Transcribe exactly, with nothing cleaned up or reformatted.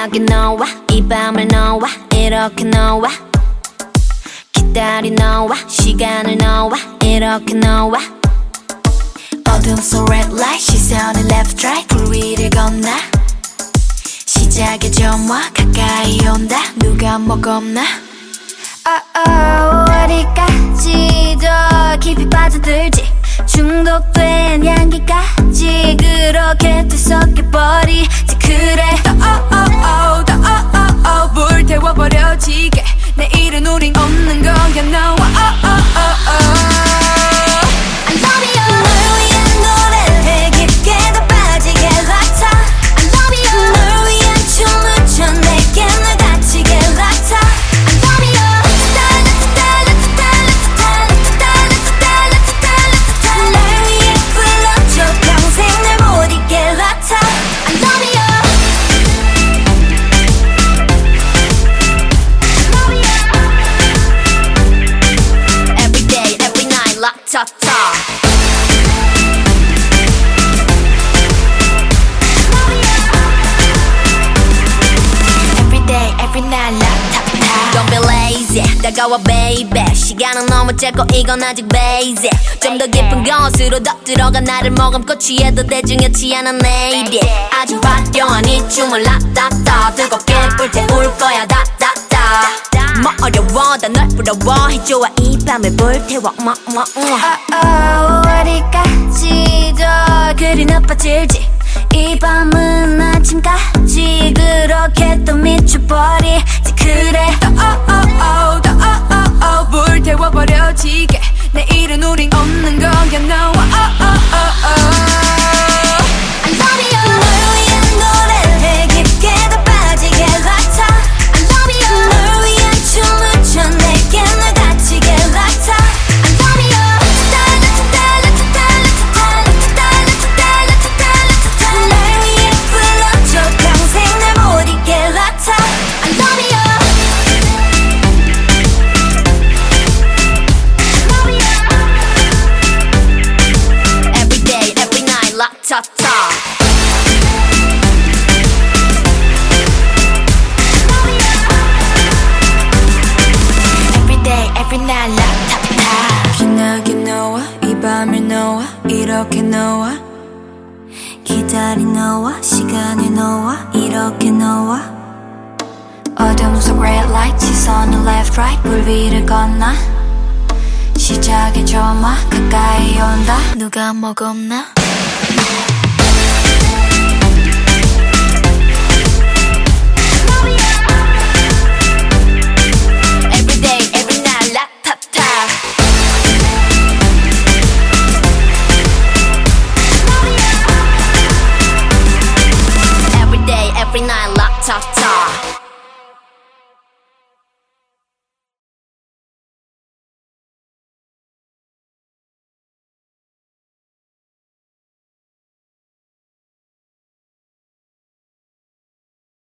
기나게 너와 이 밤을 너와 이렇게 너와 기다린 너와 시간을 너와 이렇게 너와 어둠 속 red light 시선을 left right 불 위를 건너 시작의 점화 가까이 온다 누가 뭐 겁나 oh, oh, 어디까지 더 깊이 빠져들지 중독된 향기까지 그렇게 뒤섞여버리지 그래 더 oh, oh, oh, 더 oh, oh, oh, 불태워버려지게 내일은 우린 없는 거야 너와 oh, oh, oh, oh. I love you 널 위한 노래를 깊게 더 빠지게 락타 I love you 널 위한 춤을 춰 내게 널 다치게 락타 I love you 달라 달라 달라 달라 달라 달라 달라 날 위해 불러줘 평생 날 못 잊게 락타 I love you Every day every night 락타 Don't be lazy 다가와 baby 시간은 너무 짧고 이건 아직 basic 좀 더 깊은 것으로 더 들어가 나를 머금고 취해도 대중이었지 않아 내일이 아주 화려한 이 춤을 라따따 뜨겁게 불태울 거야 다다다 뭐 어려워 다 널 부러워해 좋아 이 밤을 불태워 뭐 뭐 oh, oh, 어디까지 더 그리 나빠질지 이 밤은 아침까지 그렇게 또 미쳐버리지 그래 더 oh, oh, oh, 더 oh, oh, oh, 불태워버려지게 내일은 우린 없는 거야 너와 oh, oh, oh, oh. I love you 널 위한 노래를 깊게 더 빠지게 락타 I love you 널 위한 춤을 춰 내게 널 다치게 락타 I love you 달라 달라 달라 달라 달라 달라 달라 날 위해 불러줘 평생 날 못 잊게 락타 I love you Every day every night 락타 Every day every night 락타 기나게 너와 이 밤을 너와 이렇게 너와 기다린 너와 시간을 너와 이렇게 너와 어둠 속 red light 시선을 left right 불 위를 건너 시작의 점화 가까이 온다 누가 뭐 겁나